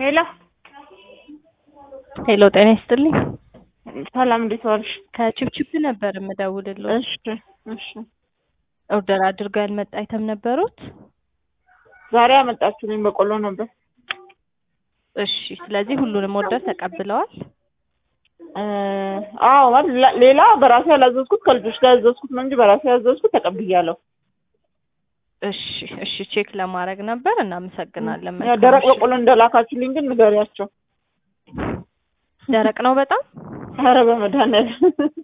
ሄሎ ሄሎ ጤና ይስጥልኝ። ሰላም እንዴት ዋልሽ? ከቺፕቺፕ ነበር የምደውልልዎ። እሺ ኦርደር አድርገው ያልመጣ አይተም ነበሩት? ዛሬ አመጣችሁልኝ በቆሎ ነበር። እሺ ስለዚህ ሁሉንም ኦርደር ተቀብለዋል? አዎ ማለት ሌላ በራሴ ያላዘዝኩት ከልጆች ጋር ያዘዝኩት ነው እንጂ በራሴ ያዘዝኩት ተቀብያለሁ። እሺ ቼክ ለማድረግ ነበር። እናመሰግናለን። ያ ደረቅ በቆሎ እንደላካችሁልኝ ግን ንገሪያቸው። ደረቅ ነው በጣም? ኧረ በመድኃኒዓለም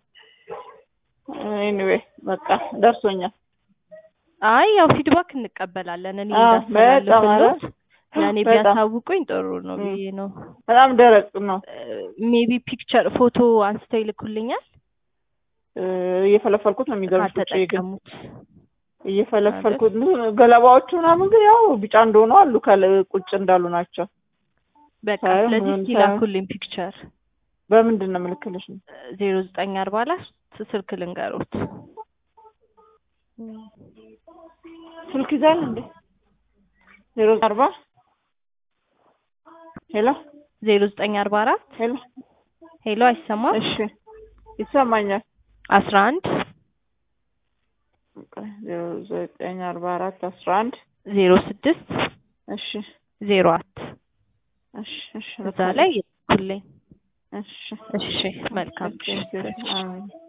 ኤኒዌይ በቃ ደርሶኛል። አይ ያው ፊድባክ እንቀበላለን። እኔ እንዳስተላልፍልዎት ለኔ ቢያሳውቁኝ ጥሩ ነው ብዬ ነው። በጣም ደረቅ ነው። ሜቢ ፒክቸር ፎቶ አንስተው ይልኩልኛል። እየፈለፈልኩት ነው የሚገርምሽ። ተጠቀሙት እየፈለፈልኩት ገለባዎቹ ምናምን ግን ያው ቢጫ እንደሆኑ አሉ ቁጭ እንዳሉ ናቸው። በቃ ስለዚህ ሲላኩልኝ ፒክቸር በምንድን ነው የምልክልሽ? 0944 ስልክ ልንገሮት። ስልክ ይዛል እንዴ? 040 ሄሎ 0944 ሄሎ አይሰማም? እሺ ይሰማኛል። 11 0944 11 06 እሺ 04 እሺ እዛ ላይ ይልኩልኝ። እሺ መልካም።